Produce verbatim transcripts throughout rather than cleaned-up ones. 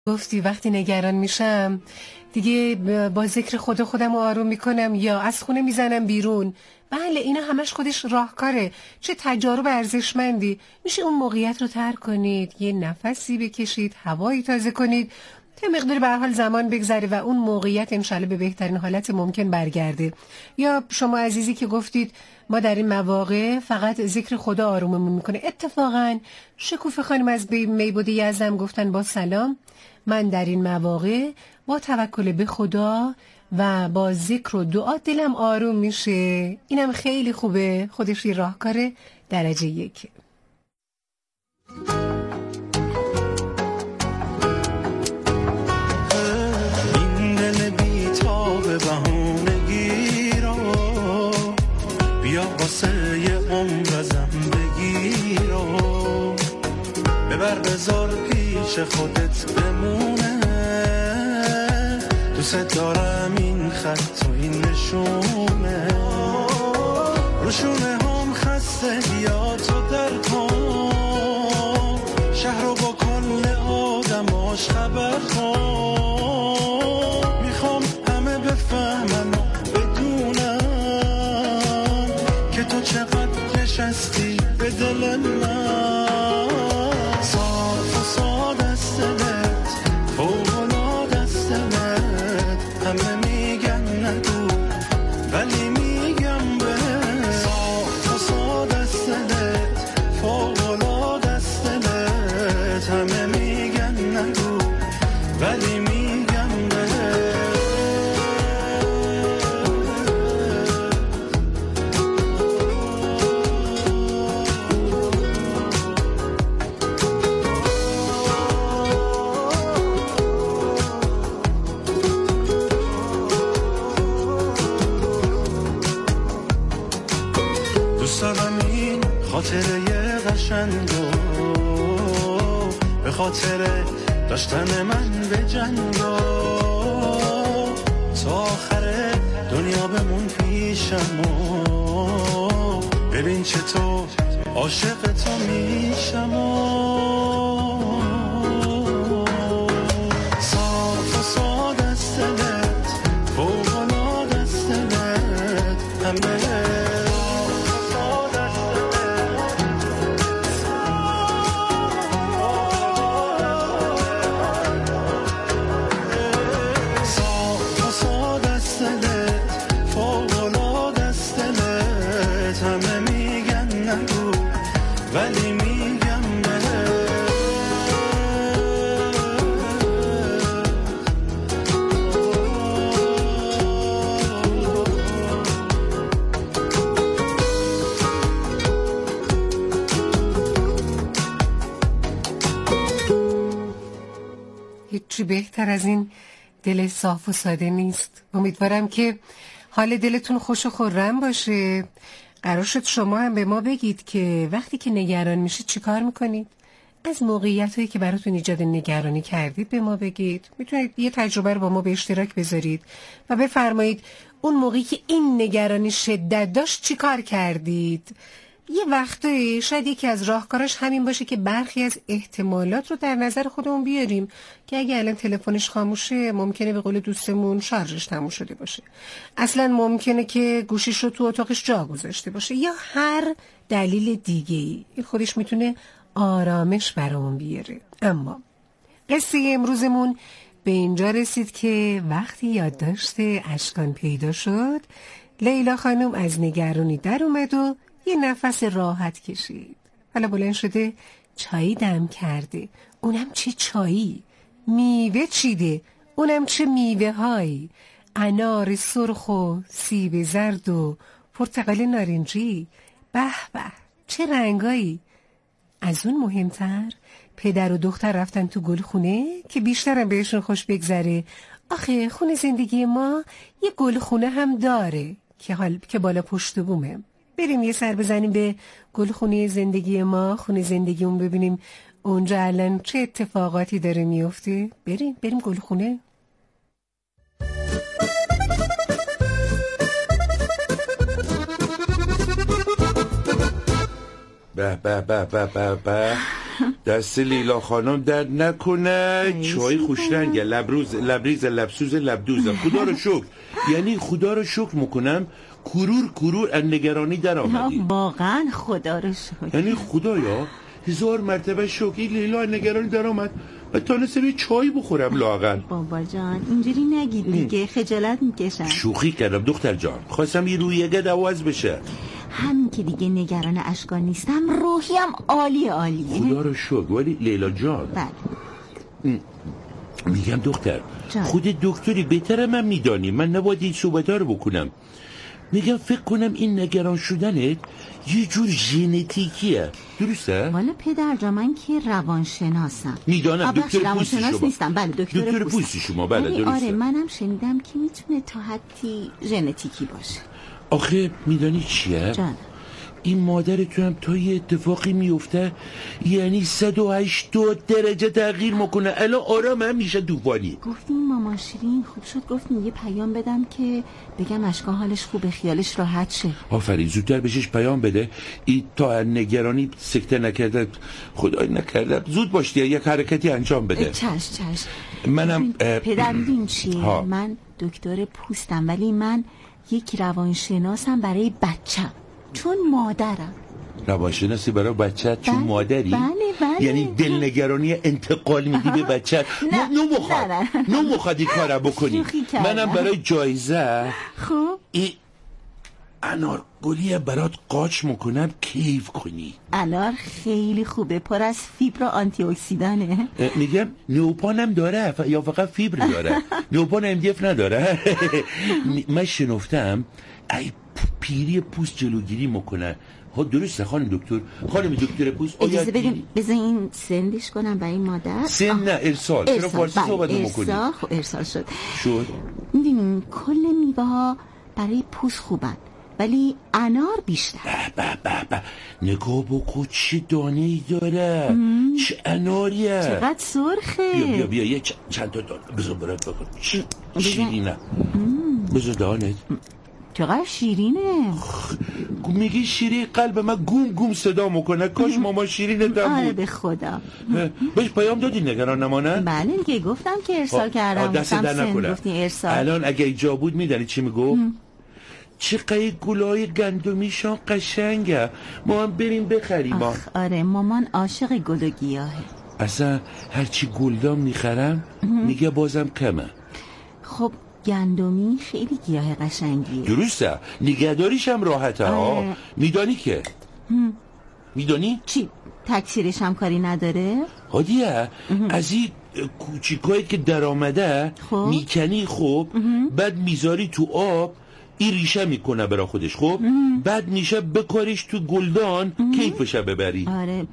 گفتی وقتی نگران میشم دیگه با ذکر خدا خودم آروم میکنم یا از خونه میزنم بیرون. بله اینا همش خودش راهکاره. چه تجارب ارزشمندی. میشه اون موقعیت رو ترک کنید، یه نفسی بکشید، هوایی تازه کنید، تا مقدار به هر حال زمان بگذره و اون موقعیت انشالله به بهترین حالت ممکن برگرده. یا شما عزیزی که گفتید ما در این مواقع فقط ذکر خدا آروممون میکنه. اتفاقا شکوفه خانم از میبود یزدم گفتن با سلام، من در این مواقع با توکل به خدا و با ذکر و دعا دلم آروم میشه. اینم خیلی خوبه، خودش یه راهکار درجه یک. این دل بی‌تاب بهونگی رو بیا واسه یه عمر ازم بگیر و ببر بذار پیش خودت بمونه. دوست دارم این خط و این نشونه، روشونه هم خسته یا تو در کن، شهر رو با کل آدماش خبر کن. میخوام همه بفهمن و بدونن که تو چقدر نشستی به دل من. صاف و ساده است دلت، فوق‌العاده است دلت، همه میگن نگو ولی میگم به. صاف و ساده است دلت، فوق‌العاده است دلت، همه میگن نگو ولی میگم به. دوست دارم این خاطره قشنگو به خاطر داشتن من به جنگو تا آخر دنیا بمون پیشم و ببین چطور عاشق تو میشم. صاف و ساده است دلت، فوق‌العاده است دلت، همه ولی میگم به. هیچی بهتر از این دل صاف و ساده نیست. امیدوارم که حال دلتون خوش و خرم باشه. قرار شد شما هم به ما بگید که وقتی که نگران میشید چی کار میکنید؟ از موقعیتایی که براتون ایجاد نگرانی کردید به ما بگید. میتونید یه تجربه رو با ما به اشتراک بذارید و بفرمایید اون موقعی که این نگرانی شدت داشت چی کار کردید. یه وقتایی شاید یکی از راهکاراش همین باشه که برخی از احتمالات رو در نظر خودمون بیاریم که اگه الان تلفنش خاموشه ممکنه به قول دوستمون شارژش تموم شده باشه، اصلا ممکنه که گوشیش رو تو اتاقش جا گذاشته باشه یا هر دلیل دیگه‌ای. این خودش میتونه آرامش برامون بیاره. اما قصه امروزمون به اینجا رسید که وقتی یادداشت اشکان پیدا شد، لیلا خانم از نگرانی در اومد و یه نفس راحت کشید. حالا بلند شده چایی دم کرده. اونم چه چایی؟ میوه چیده. اونم چه میوه هایی؟ انار سرخ و سیب زرد و پرتقال نارنجی. به به چه رنگایی. از اون مهمتر پدر و دختر رفتن تو گلخونه که بیشترم بهشون خوش بگذره. آخه خونه زندگی ما یه گلخونه هم داره که حال که بالا پشت بومه. بریم یه سر بزنیم به گلخونه زندگی ما، خونه زندگیمون، ببینیم اونجا الان چه اتفاقاتی داره میفته. بریم بریم گلخونه. به به به به به به دست لیلا خانم درد نکنه. چای خوشرنگه، لبروز لبریز لبسوز لبدوز. خدا رو شکر، یعنی خدا رو شکر میکنم کرور کرور از نگرانی در آمدی. واقعا خدا رو شکر، یعنی خدایا هزار مرتبه شکر این لیلا نگرانی در آمد و تانستم یه چای بخورم لااقل. بابا جان اینجوری نگید دیگه، خجالت میکشم. شوخی کردم دختر جان، خواستم یه رویه عوض بشه. همین که دیگه نگران اشکال نیستم، روحیم عالی عالیه. خدا رو شکر. ولی لیلا جان، بله میگم دختر جان. خود دکتری بهتره من میدانی، من نباید این صحبت ها رو بکنم. میگم فکر کنم این نگران شدنت یه جور ژنتیکیه، درسته؟ والا پدر جا من که روانشناسم. میدانم دکتر پوست شما نیستم. بله دکتر, دکتر پوست شما. بله درسته. آره منم شنیدم که میتونه تا حدی ژنتیکی باشه. آخه میدانی چیه؟ جان این مادر تو هم تا یه اتفاقی میفته یعنی صد و هشتاد درجه تغییر میکنه. الان آرام هم میشه دوبانی. گفتیم مامان شیرین خوب شد گفتیم یه پیام بدم که بگم اشکان حالش خوبه، خیالش راحت شه. آفرین، زودتر بهش پیام بده. این تا نگرانی سکته نکرده، خدای نکرده زود باشی یک حرکتی انجام بده. چش چش. منم پدر میدین چیه؟ من دکتر پوستم ولی من یک روانشناسم برای بچم، چون مادرم. روانشناسی برای بچه چون بله، مادری؟ بله بله. یعنی دلنگرانی انتقال میدی به بچه؟ نه نو مخواد نه نو مخواد این کار بکنی. منم برای جایزه خب این انار گلیه برات قاچ میکنم کیف کنی. انار خیلی خوبه، پر از فیبر و آنتی اکسیدانه. میگم نوپانم داره یا فقط فیبر داره؟ نوپان ام دی اف نداره؟ من شنفتم ای پیری پوست جلوگیری میکنه. ها درسته خانم دکتر؟ خانم دکتر پوست اجازه بدیم بذار این سندش کنم برای مادر. سند نه ارسال. چرا فارسی صحبت میکنی؟ ارسال. خب ارسال شد. شد. میدونین کل میوه ها برای پوست خوبن ولی انار بیشتر. به به به به نگاه بکن چه دانه ای داره. ام. چه اناریه، چقدر سرخه. بیا بیا بیا یه چند تا دانه بذار برات بکن. شیرینه. بذار دانت. چقدر شیرینه. میگی شیرین قلب من گوم گوم صدا میکنه. کاش ماما شیرینه دم بود. آره به خدا. بهش پیام دادی نگران نمانه؟ بله دیگه گفتم که ارسال کردم. دست در نکنه. الان اگه اینجا بود میدانی چی میگو؟ چقدر گلای گندمیشان قشنگه، ما هم بریم بخریم. آخ آره مامان عاشق گل و گیاهه. اصلا هرچی گلدام میخرم میگه بازم کمه. خب گندمی خیلی گیاه قشنگیه. درسته، نگهداریش هم راحته. ها میدانی که هم. میدانی؟ چی؟ تکثیرش هم کاری نداره؟ هادیه از این کوچیکایی که در آمده خب. میکنی خب بعد میذاری تو آب این ریشه میکنه برا خودش خب ام. بعد میشه بکاریش تو گلدان کیفشه ببری. آره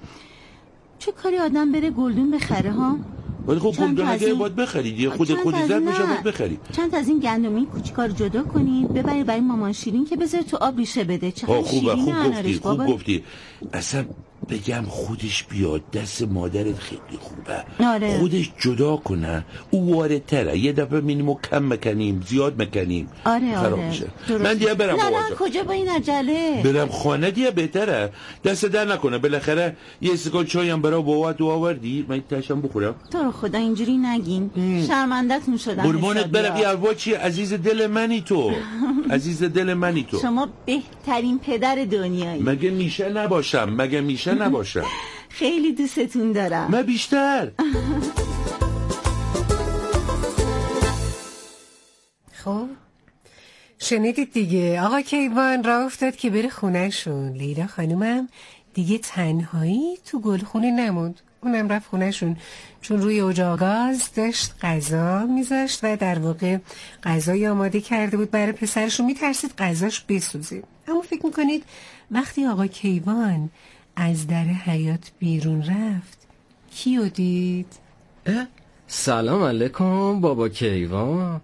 چه کاری آدم بره گلدون بخره ها؟ ولی خب گلدون اگه باید بخرید خود خودی زد میشه باید بخرید. چند از این گندمی کوچیکا رو جدا کنید ببرید برای مامان شیرین که بذاره تو آب ریشه بده. چقدر خوبه شیرینه. خوب گفتی خوب گفتی. اصلا بگم خودش بیاد دست مادرت خیلی خوبه. آره. خودش جدا کنه او وارد تره. یه دفعه مینیمو کم مکنیم زیاد مکنیم. آره آره من دیگه برم نه نه کجا با این عجله برم خانه دیگه بهتره. دست در نکنه بالاخره یه استکان چای هم برای بابا تو آوردی من تاشم بخورم. تو رو خدا اینجوری نگین شرمنده‌تون شدم. قربونت برم یه ارواچی عزیز دل منی تو. عزیز دل منی تو. شما بهترین پدر دنیایی. مگه میشه نباشم؟ مگه میشه نباشم؟ خیلی دوستتون دارم. من بیشتر. خب شنیدید دیگه، آقا کیوان راه افتاد که بره خونه شون. لیلا خانومم دیگه تنهایی تو گلخونه نموند، اونم رفت خونه شون چون روی اجاق گاز داشت غذا میذاشت و در واقع غذای آماده کرده بود برای پسرشون. میترسید غذاش بسوزه. اما فکر میکنید وقتی آقا کیوان از در حیاط بیرون رفت کیو دید؟ سلام علیکم بابا کیوان.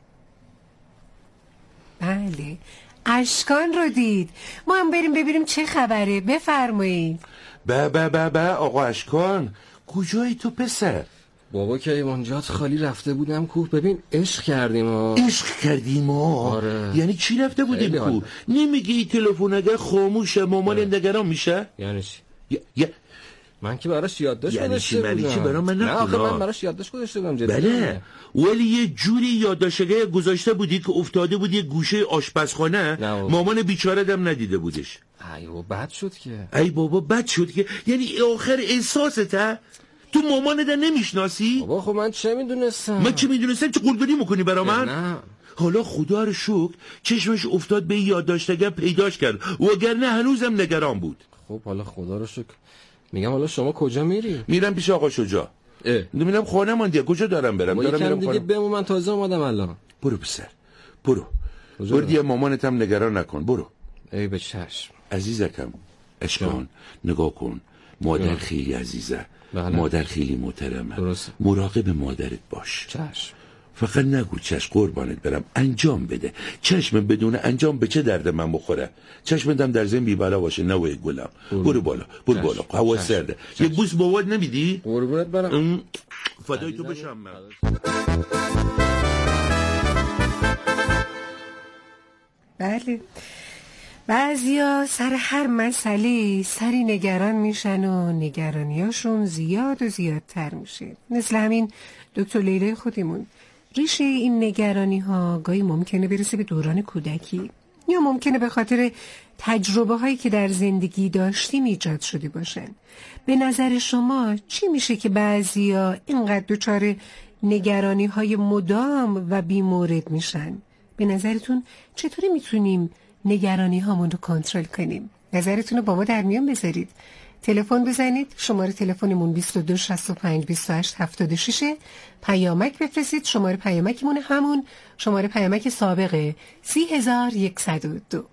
بله اشکان رو دید. ما هم بریم ببینیم چه خبره. بفرمایید. به به به به آقا اشکان کجایی تو پسر؟ بابا کیوان جات خالی رفته بودم کوه. ببین عشق کردیم ها. عشق کردیم ها؟ آره. یعنی چی رفته بودیم کوه؟ نمیگی این تلفن اگر خاموشه مامان نگران میشه؟ یعنی چی؟ ی... ی... من که براش یادداشت یعنی گذاشته بودم. یعنی چی برای من نه آخه نخونا. من براش یادداشت گذاشته بودم جدی. بله ولی یه جوری یادداشتگاه گذاشته بودی که افتاده بود یه گوشه آشپزخانه، مامان بیچاره دم ندیده بودش. ای بابا بد شد که. ای بابا بد شد که یعنی آخر احساسته تو مامانت نمیشناسی؟ بابا خب من چه میدونستم؟ من چه میدونستم؟ چه قربانی میکنی برا من؟ نه حالا خدا رو شکر چشمش افتاد به یادداشتگاه پیداش کرد وگرنه هنوزم نگران بود. خب حالا خدا رو شکر. میگم حالا شما کجا میری؟ میرم پیش آقا شجاع. میرم خونه من دیگه. کجا دارم برم؟ دارم میرم دیگه بمون، من تازه اومدم الان. برو پسر برو برو دیگه مامانت هم نگران نکن. برو. ای به چشم عزیزکم. اشکان نگاه کن مادر جا. خیلی عزیزه. بله. مادر خیلی محترمه. درست. مراقب مادرت باش. چشم. فقط نگو چشم قربانت برم، انجام بده. چشم بدون انجام به چه درد من بخوره؟ چشم دم در زمین بی بلا باشه نوای گلم. برو بالا برو بالا هوا سرده. یه بوس بابات نمیدی؟ قربونت برم. فدای تو بشم من. بله بعضیا سر هر مسئله سری نگران میشن و نگرانیاشون زیاد و زیادتر میشه. مثل همین دکتر لیلی خودمون. ریشه این نگرانی ها گاهی ممکنه برسه به دوران کودکی یا ممکنه به خاطر تجربه هایی که در زندگی داشتیم ایجاد شده باشن. به نظر شما چی میشه که بعضیا اینقدر دچار نگرانی های مدام و بی‌مورد میشن؟ به نظرتون چطوری میتونیم نگرانی هامون رو کنترل کنیم؟ نظرتون رو با ما در میان بذارید. تلفن بزنید. شماره تلفنمون بیست و دو شصت و پنج بیست و هشت هفتاد و شش. پیامک بفرستید. شماره پیامکمون همون شماره پیامک سابقه سی هزار و صد و دو.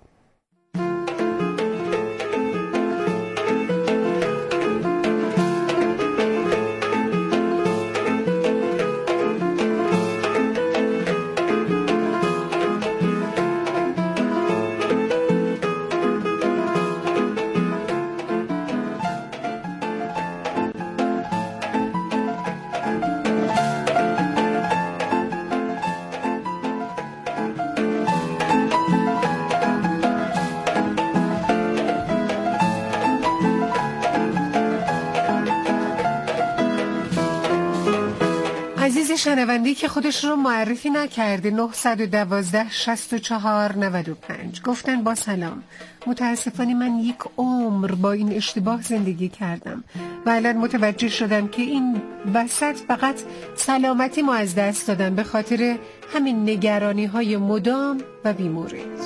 عزیز شنوندی که خودش رو معرفی نکرده نه یک دو شصت و چهار نود و پنج گفتن با سلام، متاسفانه من یک عمر با این اشتباه زندگی کردم و الان متوجه شدم که این وسط فقط سلامتی ما از دست دادم به خاطر همین نگرانی های مدام و بی‌مورد.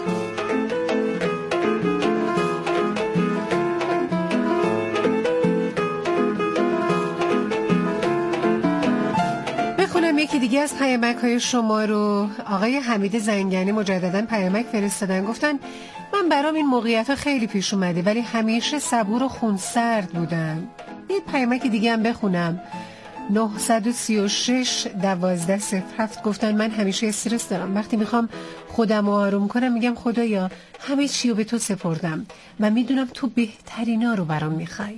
یکی دیگه از پیامک های شما رو آقای حمید زنگنی مجددا پیامک فرستادن. گفتن من برام این موقعیت ها خیلی پیش اومده ولی همیشه صبور و خونسرد بودم. یه پیامک دیگه هم بخونم. نه سه شش دوازده صفر هفت گفتن من همیشه استرس دارم، وقتی میخوام خودم رو آروم کنم میگم خدایا همه چی رو به تو سپردم و میدونم تو بهترینا رو برام میخوای.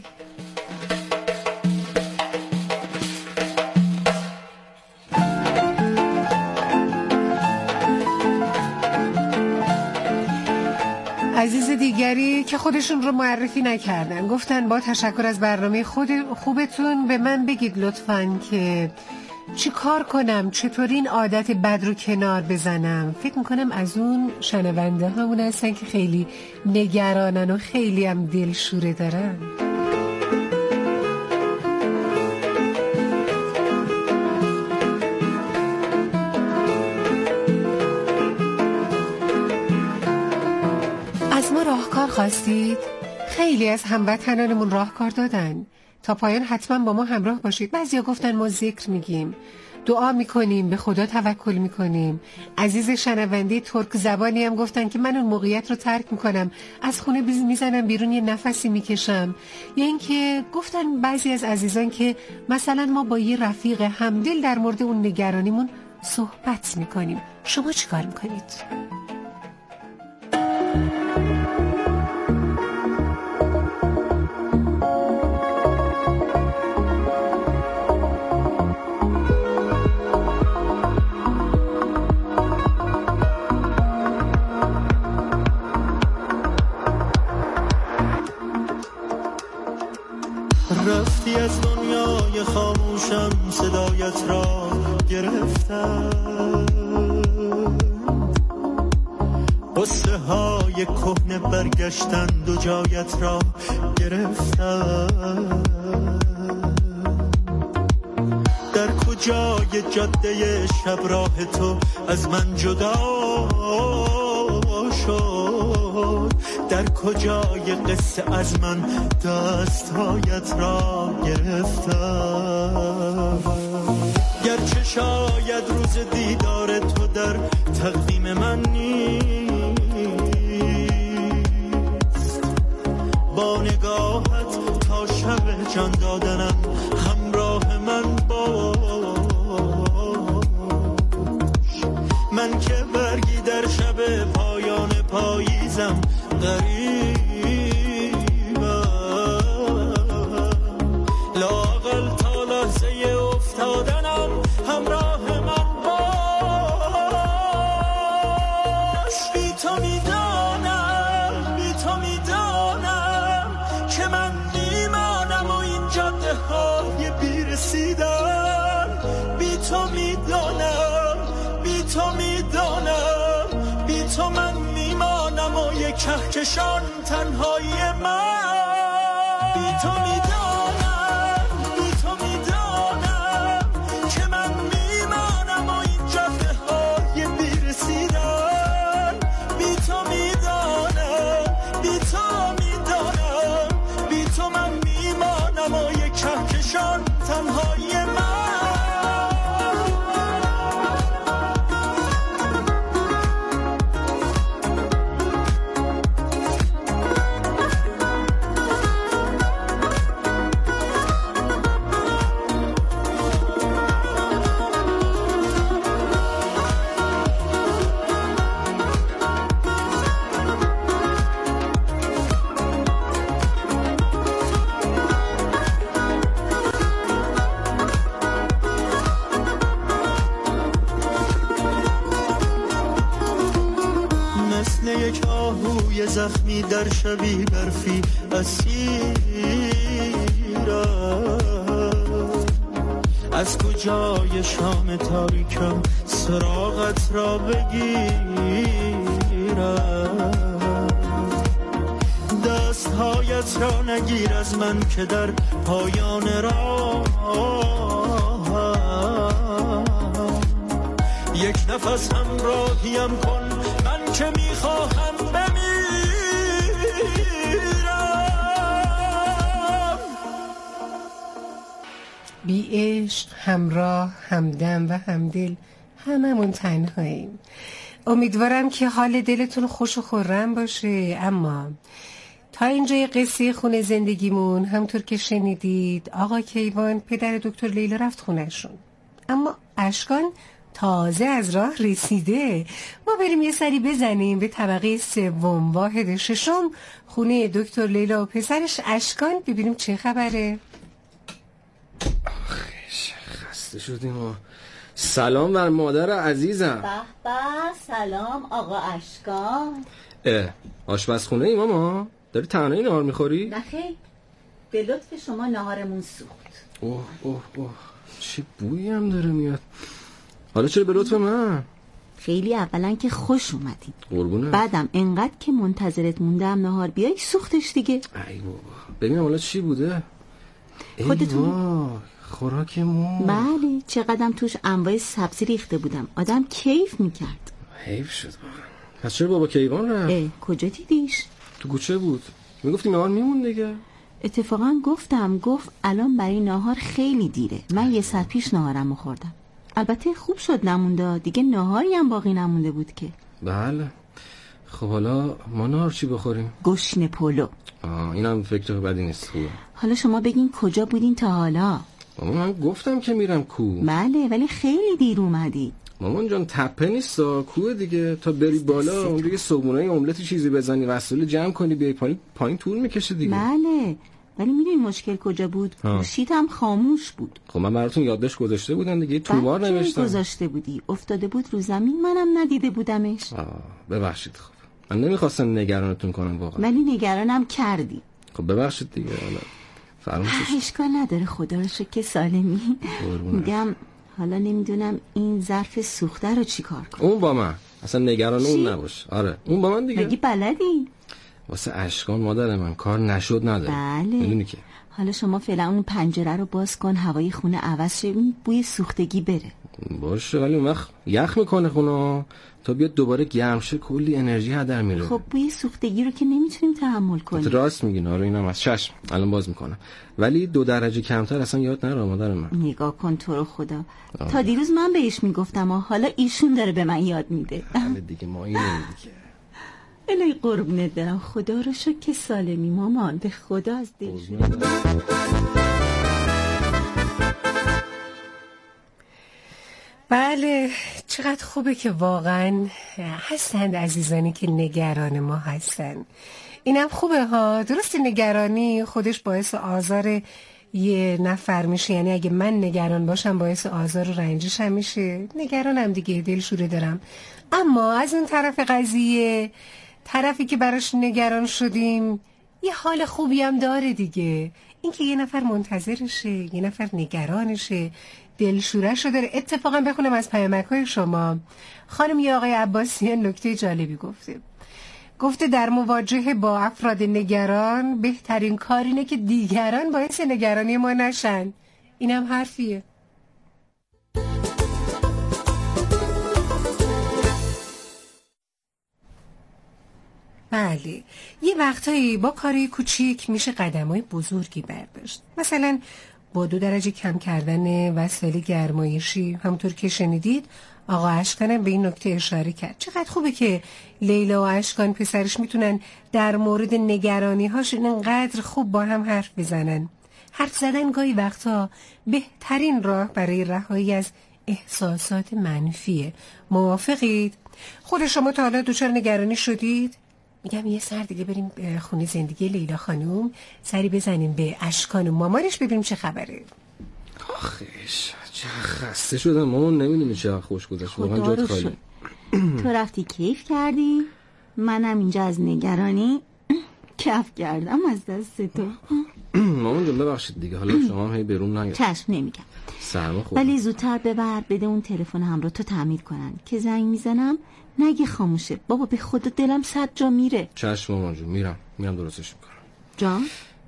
عزیز دیگری که خودشون رو معرفی نکردن گفتن با تشکر از برنامه خود خوبتون به من بگید لطفاً که چی کار کنم، چطور این عادت بد رو کنار بزنم. فکر میکنم از اون شنونده همون هستن که خیلی نگرانن و خیلی هم دلشوره دارن. از ما راهکار خواستید؟ خیلی از هموطنانمون راهکار دادن. تا پایان حتما با ما همراه باشید. بعضیا گفتن ما ذکر میگیم، دعا میکنیم، به خدا توکل میکنیم. عزیز شنونده ترک زبانی هم گفتن که من اون موقعیت رو ترک میکنم، از خونه میزنم بیرون یه نفسی میکشم. یا اینکه گفتن بعضی از عزیزان که مثلا ما با یه رفیق همدل در مورد اون نگرانیمون صحبت میکنیم. شما چی کار میکنید؟ رفت قصه های کهنه برگشتند و جایت را گرفتند. در کجای جاده شب راه تو از من جدا شد؟ در کجای قصه از من دستهایت را گرفتند؟ گرچه شاید روز دیدار تو در تقویم من نیست، با نگاهت تا شب جان دادنم همراه من باش. من که برگی در شب پایان پاییزم غریبم، لااقل تا لحظه افتادنم همراه من باش. بی تو میدانم، بی تو میدانم که من میمانم و این جاده های بیرسیدن. بی تو میدانم، بی تو میدانم، بی تو من میمانم و یک کهکشان تنهایی من. بی تو میدانم، بی تو میدانم که من میمانم و این جاده های بیرسیدن. بی تو میدانم، بی تو میدانم، بی تو من میمانم و یک کهکشان تنهایی من. یک آهوی زخمی در شبی برفی اسیرم. از کجای شام تاریکم سراغت را بگیرم؟ دستهایت را نگیر از من که در پایان راه یک نفس همراهیم کن، من که میخواهم بمیرم. بی عشق، همراه، همدم و همدل هممون تنهاییم. امیدوارم که حال دلتون خوش و خرم باشه. اما تا اینجای قصه خونه زندگیمون همطور که شنیدید آقا کیوان پدر دکتر لیلا رفت خونهشون، اما اشکان تازه از راه رسیده. ما بریم یه سری بزنیم به طبقه سوم واحد ششم خونه دکتر لیلا و پسرش اشکان، ببینیم چه خبره. آخیش خسته شدیم و سلام بر مادر عزیزم. به به، سلام آقا اشکان. اه آشپزخونه ای ماما؟ داری تنهایی نهار میخوری؟ نخیر، به لطف شما نهارمون سوخت. اوه اوه اوه چه بویی هم داره میاد. حالا چرا به لطف من؟ خیلی اولا که خوش اومدید، قربونه. بعدم انقدر که منتظرت موندم نهار بیای سوختش دیگه. ای بابا ببینم حالا چی بوده. خودتون خوراکمون. بله، چقدرم توش انواع سبزی ریخته بودم، آدم کیف میکرد. حیف شد واقعا. پس چرا بابا کیوان رفت؟ اه کجا دیدیش؟ تو کوچه بود. میگفتی نهار میمون دیگه. اتفاقا گفتم، گفت الان برای نهار خیلی دیره، من یه ساعت پیش نهارمو خوردم. البته خوب شد نمونده دیگه، نهاری هم باقی نمونده بود که. بله. خب حالا ما نهار چی بخوریم؟ گشنه پلو. آه اینم فکر بدی نیست. خوبه. حالا شما بگین کجا بودین تا حالا؟ مامان من گفتم که میرم کو. بله ولی خیلی دیر اومدی. مامان جان تپه نیست کوه دیگه، تا بری بالا اون دیگه صبحونه املت چیزی بزنی وسایل جمع کنی بیای پایین، پایین طول میکشه دیگه. بله ولی میدونی مشکل کجا بود؟ گوشیت هم خاموش بود. خب من براتون یادداشت گذاشته بودم دیگه، تومار نوشتم. گذاشته بودی افتاده بود رو زمین، منم ندیده بودمش. آه ببخشید. خب من نمیخواستم نگرانتون کنم واقعا، ولی نگرانم کردی. خب ببخشید دیگه. حالا فراموشش. اشکال نداره، خدا رو شکر که سالمی. میگم حالا نمیدونم این ظرف سوخته رو چی کار کنم. اون با من، اصلا نگران چی؟ اون نباش. آره اون با من دیگه. مگه بلدی؟ واسه اشکان مادر من کار نشد نداره. بله. میدونی که حالا شما فعلا اون پنجره رو باز کن، هوای خونه عوض شه، این بوی سوختگی بره. باشه ولی اون وقت یخ میکنه خونه، تا بیاد دوباره گرم شه کلی انرژی هدر میره. خب بوی سوختگی رو که نمیتونیم تحمل کنیم. راست میگین. آره اینم از چشم الان باز میکنم، ولی دو درجه کمتر اصلا یاد نره مادر من. نگاه کن تو رو خدا. آه. تا دیروز من بهش میگفتم و حالا ایشون داره به من یاد میده. بله دیگه ما اینه دیگه. الهی قربونت برم، خدا رو شکر که سالمی مامان، به خدا از دلشون. بله چقدر خوبه که واقعا هستند عزیزانی که نگران ما هستن. اینم خوبه ها. درست نگرانی خودش باعث آزار یه نفر میشه، یعنی اگه من نگران باشم باعث آزار و رنجش هم میشه. نگرانم دیگه، دلشوره دارم. اما از اون طرف قضیه، طرفی که براش نگران شدیم یه حال خوبی هم داره دیگه. اینکه یه نفر منتظرشه، یه نفر نگرانشه، دلشوره‌شو داره. اتفاقا بخونم از پیامک‌های شما. خانم یا آقای عباسی نکته جالبی گفته. گفته در مواجهه با افراد نگران بهترین کار اینه که دیگران باعث نگرانی ما نشن. اینم حرفیه. بله یه وقتایی با کاری کوچیک میشه قدمای بزرگی برداشت. مثلا با دو درجه کم کردن وسایل گرمایشی، همونطور که شنیدید آقا اشکانم به این نکته اشاره کرد. چقدر خوبه که لیلا و اشکان پسرش میتونن در مورد نگرانی هاش اینقدر خوب با هم حرف بزنن. حرف زدن گاهی وقتا بهترین راه برای رهایی از احساسات منفیه. موافقید؟ خود شما تا حالا دچار نگرانی شدید؟ میگم یه سر دیگه بریم خونه زندگی لیلا خانوم، سری بزنیم به اشکان و مامانش ببینیم چه خبره. آخیش چه خسته شدم مامان، نمیدونی چه خوش گذشت واقعا جات خالی. تو رفتی کیف کردی، منم اینجا از نگرانی کف کردم از دست تو. مامان جون ببخشید دیگه، حالا شما هم هی برون نگید. چشم نمیگم، سرما خوب. ولی زودتر ببر بده اون تلفن هم رو تو تعمیر کنن که زنگ میزنم نگه خاموشه. بابا به خدا دلم صد جا میره. چشم مامان جون، میرم میرم درستش میکنم. جان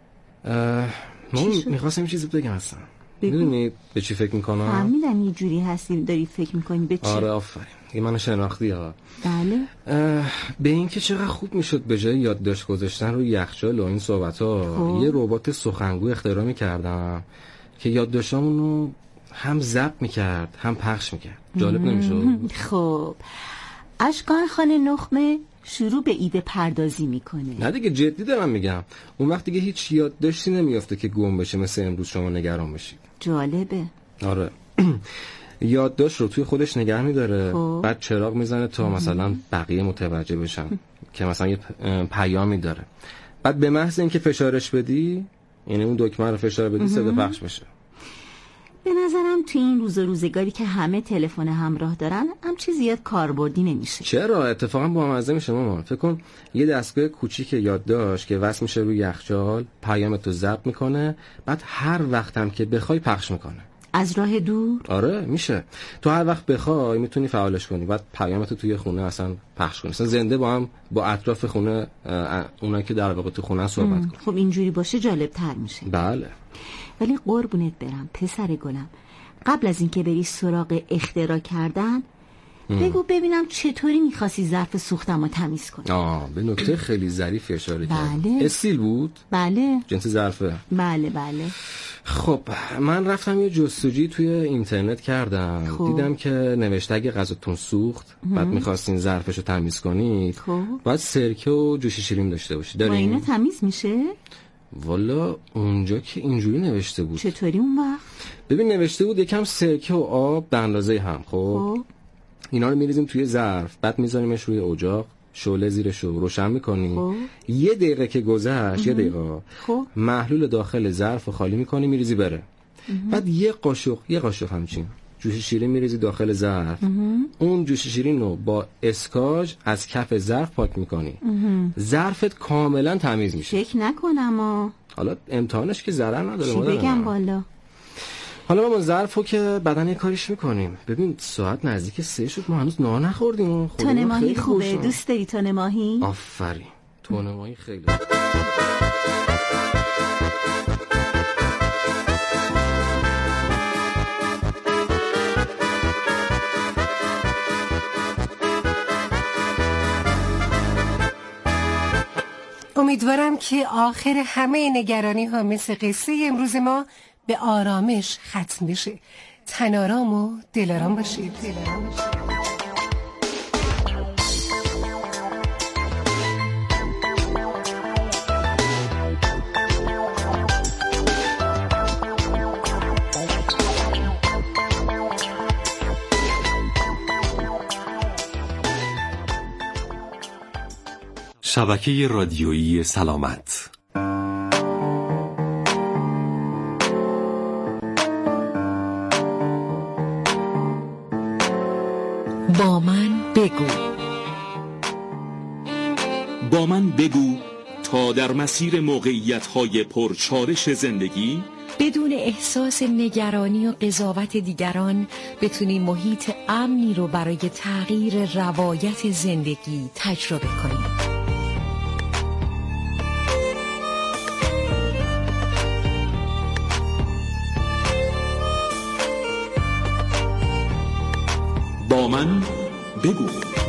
مامان میخواستم یه چیزی بگم اصلا. میدونی به چی فکر میکنم؟ فهمیدم یه جوری هستی داری فکر میکنی به چی. آره آفرین، دیگه من شناختی ها. بله. به این که چقدر خوب میشد به جای یادداشت گذاشتن روی یخچال و این صحبت ها یه ربات سخنگو اختراع میکردم که یادداشتامون رو هم ضبط میکرد هم پخش میکرد. جالب نمیشد؟ خب اشکان خانه نخمه شروع به ایده پردازی میکنه. نه دیگه جدی دارم میگم، اون وقت دیگه هیچ یادداشتی نمیافته که گم بشه مثل امروز شما نگران بشید. جالبه. آره یادداشت رو توی خودش نگه میداره، بعد چراغ میزنه تا مثلا بقیه متوجه بشن که مثلا یه پیامی داره، بعد به محض اینکه فشارش بدی، یعنی اون دکمه رو فشار بدی، صدا پخش بشه. به نظرم تو این روز و روزگاری که همه تلفن همراه دارن هم چیز زیاد کاربردی نمیشه. چرا؟ اتفاقا با مزه میشه مامان. فکر کن یه دستگاه کوچیک یادداشت که وصل میشه روی یخچال، پیامتو ضبط میکنه، بعد هر وقت هم که بخوای پخش میکنه. از راه دور؟ آره میشه. تو هر وقت بخوای میتونی فعالش کنی، بعد پیامتو توی خونه اصلا پخش کنی. اصلا زنده با هم با اطراف خونه اونایی که در واقع تو خونه صحبت کنن. خب اینجوری باشه جالب تر میشه. بله. ولی قربونت برم پسر گلم، قبل از اینکه بری سراغ اختراع کردن ام. بگو ببینم چطوری میخواستی ظرف سوختم رو تمیز کنی. آه به نکته خیلی ظریفی اشاره کردی. بله. استیل بود؟ بله. جنس ظرفه؟ بله بله. خب من رفتم یه جستجویی توی اینترنت کردم. خب. دیدم که نوشته اگه غذاتون سوخت ام. بعد میخواستین ظرفشو تمیز کنید، خب. باید سرکه و جوش شیرین داشته باشید. با اینا تمیز میشه؟ والا اونجا که اینجوری نوشته بود. چطوری اون وقت؟ ببین نوشته بود یکم سرکه و آب به اندازه هم. خب, خب. اینا رو میریزیم توی ظرف، بعد میذاریمش روی اجاق، شعله زیرش رو روشن میکنی. خب. یه دقیقه که گذشت، یه دقیقه خب. محلول داخل ظرف رو خالی میکنی، میریزی بره. امه. بعد یه قاشق یه قاشق همچین جوش شیرین میریزی داخل ظرف. اون جوش شیرین رو با اسکاج از کف ظرف پاک میکنی. ظرفت کاملا تمیز میشه. فکر نکنم. آ حالا امتحانش که ضرر نداره. چی بگم والا. حالا ما ظرفو که بدن یه کاریش میکنیم. ببین ساعت نزدیک سه شد، ما هنوز نان نخوردیم. تن ماهی خوبه؟ دوست داری تن ماهی؟ آفرین، تن ماهی خیلی. امیدوارم که آخر همه نگرانی ها مثل قصه امروز ما به آرامش ختم بشه. تن آرام و دل آرام باشید. شبکه رادیویی سلامت. با من بگو. با من بگو تا در مسیر موقعیت‌های پرچالش زندگی بدون احساس نگرانی و قضاوت دیگران بتونی محیط امنی رو برای تغییر روایت زندگی تجربه کنی. با من بگو.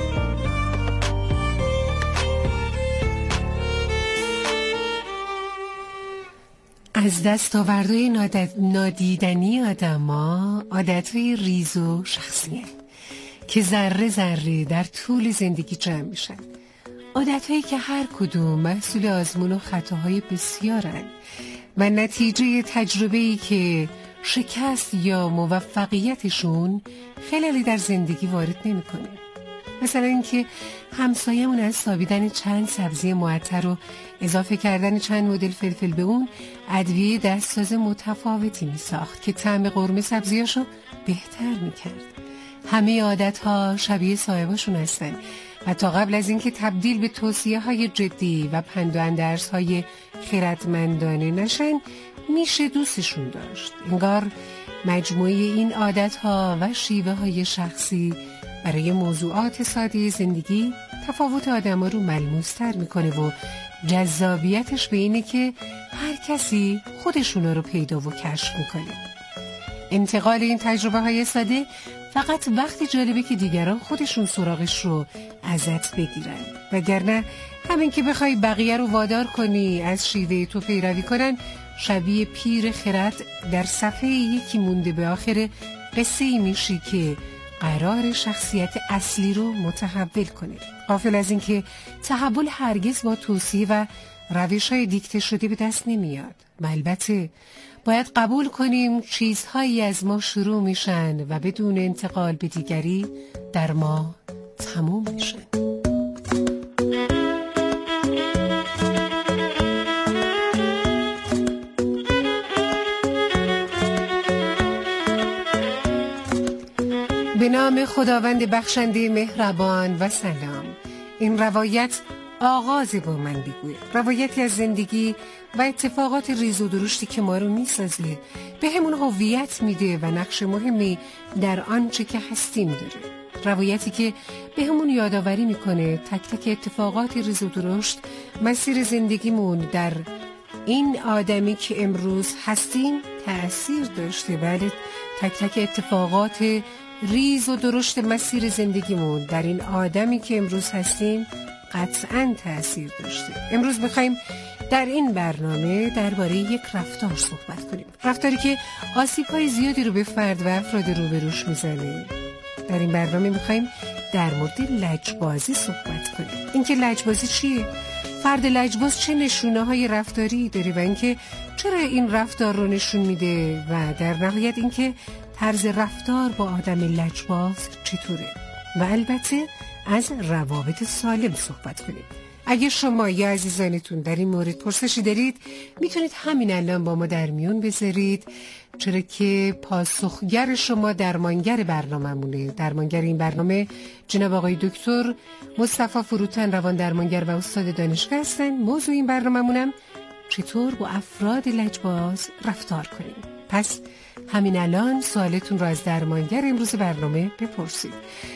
از دستاوردهای نادیدنی آدما عادتهای ریز و شخصیه که ذره ذره در طول زندگی جمع میشن. عادتهایی که هر کدوم محصول آزمون و خطاهای بسیارن و نتیجه تجربه‌ای که شکست یا موفقیتشون خلالی در زندگی وارد نمی‌کنه. مثلا اینکه همسایه‌مون از سابیدن چند سبزی معطر و اضافه کردن چند مدل فلفل به اون ادویه دستساز متفاوتی می‌ساخت که طعم قرمه سبزیاشو بهتر می‌کرد. همه عادت‌ها شبیه صاحباشون هستن و تا قبل از اینکه تبدیل به توصیه‌های جدی و پند و اندرس‌های خردمندانه نشن میشه دوستشون داشت. انگار مجموعه این عادت‌ها و شیوه‌های شخصی برای موضوعات ساده زندگی تفاوت آدم‌ها رو ملموس‌تر میکنه و جذابیتش به اینه که هر کسی خودشونا رو پیدا و کشف میکنه. انتقال این تجربه‌های ساده فقط وقتی جالبه که دیگران خودشون سراغش رو ازت بگیرن، وگرنه همین که بخوای بقیه رو وادار کنی از شیوه تو پیروی کنن شبیه پیر خرد در صفحه یکی مونده به آخر قصه ای میشی که قرار شخصیت اصلی رو متحول کنه. غافل از این که تحول هرگز با توصیه و روش‌های دیکته شده به دست نمیاد و البته باید قبول کنیم چیزهایی از ما شروع میشن و بدون انتقال به دیگری در ما تموم میشن. به نام خداوند بخشنده مهربان و سلام. این روایت آغاز با من بگوید. روایتی از زندگی و اتفاقات ریز و درشتی که ما رو میسازه، به همون هویت میده و نقش مهمی در آنچه که هستیم داره. روایتی که به همون یادآوری میکنه تک تک اتفاقات ریز و درشت مسیر زندگیمون در این آدمی که امروز هستیم تأثیر داشته. بله، تک تک اتفاقات ریز و درشت مسیر زندگیمون در این آدمی که امروز هستیم قطعاً تأثیر داشته. امروز میخوایم در این برنامه درباره یک رفتار صحبت کنیم، رفتاری که آسیب‌های زیادی رو به فرد و افراد روبروش میزنه. در این برنامه میخوایم در مورد لجبازی صحبت کنیم. اینکه لجبازی چیه؟ فرد لجباز چه نشونه‌های رفتاری داره و اینکه چرا این رفتار رو نشون میده و در نهایت اینکه طرز رفتار با آدم لجباز چطوره و البته از روابط سالم صحبت کنیم. اگه شما یا عزیزانتون در این مورد پرسشی دارید میتونید همین الان با ما در میون بذارید، چرا که پاسخگر شما درمانگر برنامه‌مونه. درمانگر این برنامه جناب آقای دکتر مصطفی فروتن، روان درمانگر و استاد دانشگاه هستن. موضوع این برنامه‌مونم چطور با افراد لجباز رفتار کنیم. پس همین الان سوالتون رو از درمانگر امروز برنامه بپرسید.